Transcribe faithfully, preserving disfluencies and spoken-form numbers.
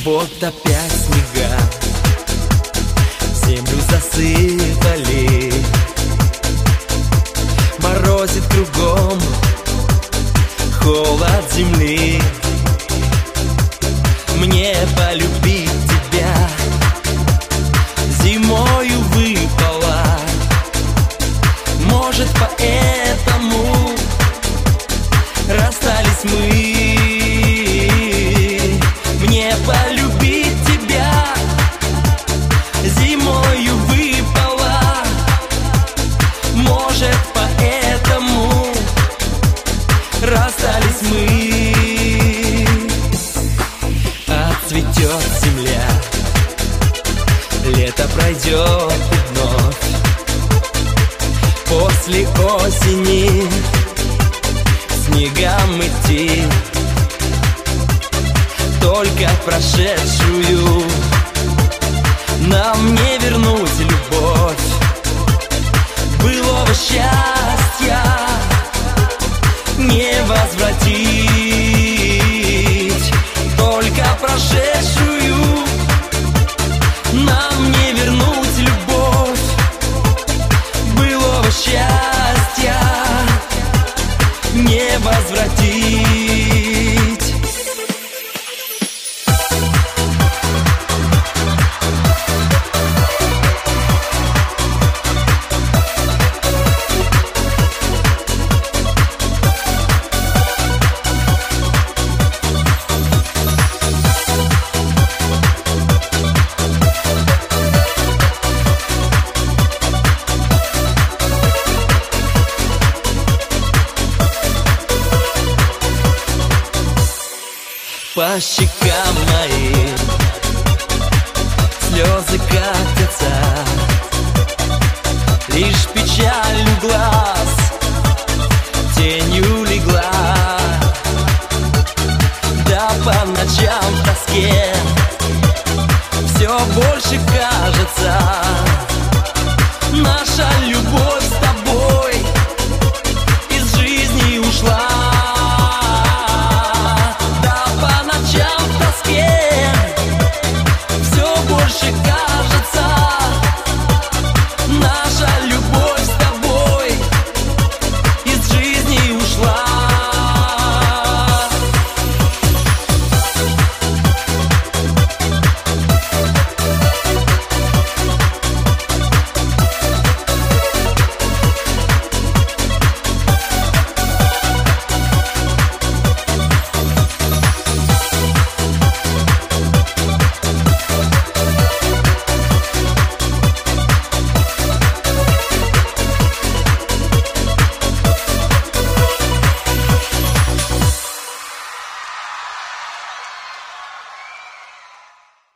Вот опять снега землю засыпали, морозит кругом, холод земли. Мне полюбить тебя зимою выпало, может, поэтому расстались мы. Мне полюбить тебя зимою выпало, может, поэтому расстались мы. Отцветет земля, лето пройдет вновь, после осени снегам идти, только прошедшую нам не вернуть любовь былого счастья, не возвратить, только прошедшую нам не вернуть любовь былого счастья, не возвратить. По щекам моим слезы катятся, лишь печаль у глаз тенью легла.